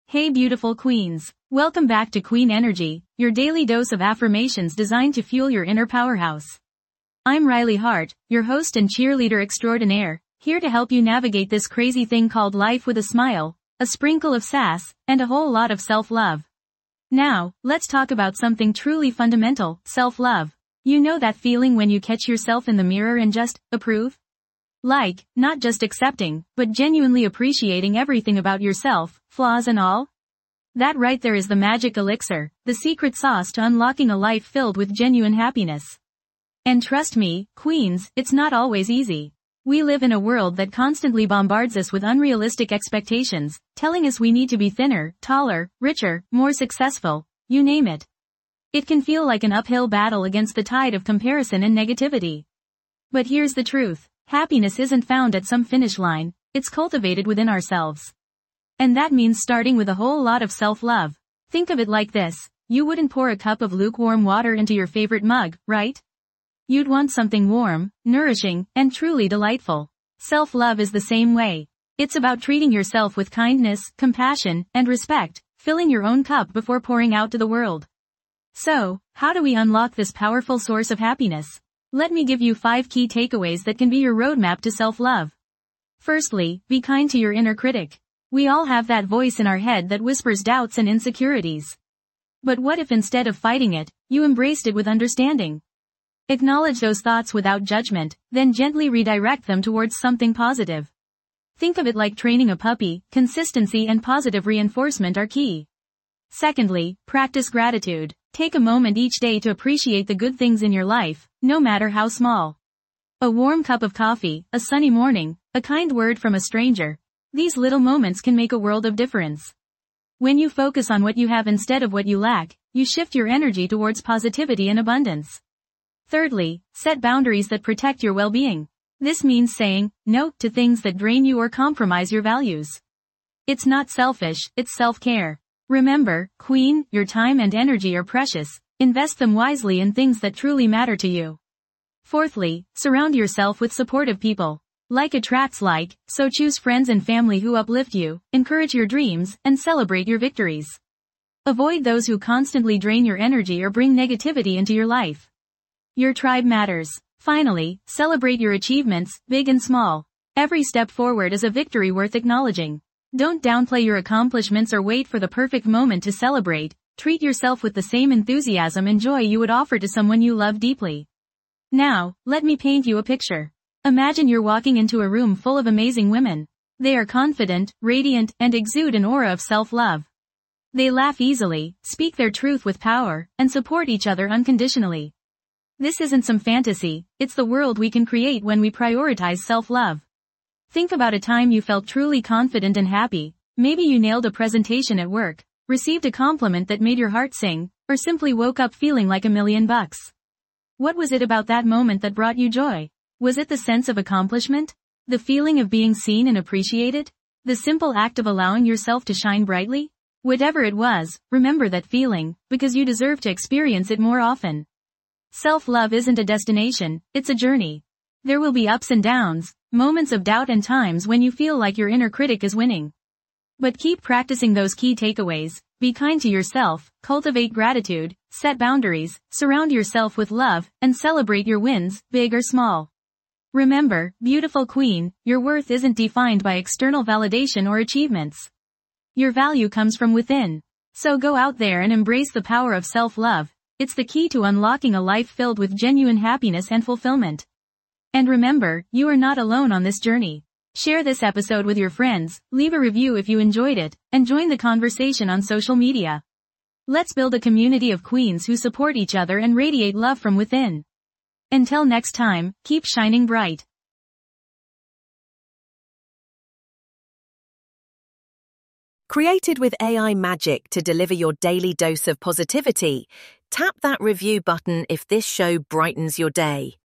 Hey beautiful queens, welcome back to Queen Energy, your daily dose of affirmations designed to fuel your inner powerhouse. I'm Riley Hart, your host and cheerleader extraordinaire, here to help you navigate this crazy thing called life with a smile, a sprinkle of sass, and a whole lot of self-love. Now, let's talk about something truly fundamental, self-love. You know that feeling when you catch yourself in the mirror and just approve? Like, not just accepting, but genuinely appreciating everything about yourself, flaws and all? That right there is the magic elixir, the secret sauce to unlocking a life filled with genuine happiness. And trust me, queens, it's not always easy. We live in a world that constantly bombards us with unrealistic expectations, telling us we need to be thinner, taller, richer, more successful, you name it. It can feel like an uphill battle against the tide of comparison and negativity. But here's the truth. Happiness isn't found at some finish line, it's cultivated within ourselves. And that means starting with a whole lot of self-love. Think of it like this, you wouldn't pour a cup of lukewarm water into your favorite mug, right? You'd want something warm, nourishing, and truly delightful. Self-love is the same way. It's about treating yourself with kindness, compassion, and respect, filling your own cup before pouring out to the world. So, how do we unlock this powerful source of happiness? Let me give you 5 key takeaways that can be your roadmap to self-love. Firstly, be kind to your inner critic. We all have that voice in our head that whispers doubts and insecurities. But what if instead of fighting it, you embraced it with understanding? Acknowledge those thoughts without judgment, then gently redirect them towards something positive. Think of it like training a puppy, consistency and positive reinforcement are key. Secondly, practice gratitude. Take a moment each day to appreciate the good things in your life, no matter how small. A warm cup of coffee, a sunny morning, a kind word from a stranger. These little moments can make a world of difference. When you focus on what you have instead of what you lack, you shift your energy towards positivity and abundance. Thirdly, set boundaries that protect your well-being. This means saying no to things that drain you or compromise your values. It's not selfish, it's self-care. Remember, Queen, your time and energy are precious. Invest them wisely in things that truly matter to you. Fourthly, surround yourself with supportive people. Like attracts like, so choose friends and family who uplift you, encourage your dreams, and celebrate your victories. Avoid those who constantly drain your energy or bring negativity into your life. Your tribe matters. Finally, celebrate your achievements, big and small. Every step forward is a victory worth acknowledging. Don't downplay your accomplishments or wait for the perfect moment to celebrate. Treat yourself with the same enthusiasm and joy you would offer to someone you love deeply. Now, let me paint you a picture. Imagine you're walking into a room full of amazing women. They are confident, radiant, and exude an aura of self-love. They laugh easily, speak their truth with power, and support each other unconditionally. This isn't some fantasy, it's the world we can create when we prioritize self-love. Think about a time you felt truly confident and happy. Maybe you nailed a presentation at work, received a compliment that made your heart sing, or simply woke up feeling like $1,000,000. What was it about that moment that brought you joy? Was it the sense of accomplishment? The feeling of being seen and appreciated? The simple act of allowing yourself to shine brightly? Whatever it was, remember that feeling, because you deserve to experience it more often. Self-love isn't a destination, it's a journey. There will be ups and downs, moments of doubt and times when you feel like your inner critic is winning. But keep practicing those key takeaways. Be kind to yourself, cultivate gratitude, set boundaries, surround yourself with love, and celebrate your wins, big or small. Remember, beautiful queen, your worth isn't defined by external validation or achievements. Your value comes from within. So go out there and embrace the power of self-love. It's the key to unlocking a life filled with genuine happiness and fulfillment. And remember, you are not alone on this journey. Share this episode with your friends, leave a review if you enjoyed it, and join the conversation on social media. Let's build a community of queens who support each other and radiate love from within. Until next time, keep shining bright. Created with AI magic to deliver your daily dose of positivity, tap that review button if this show brightens your day.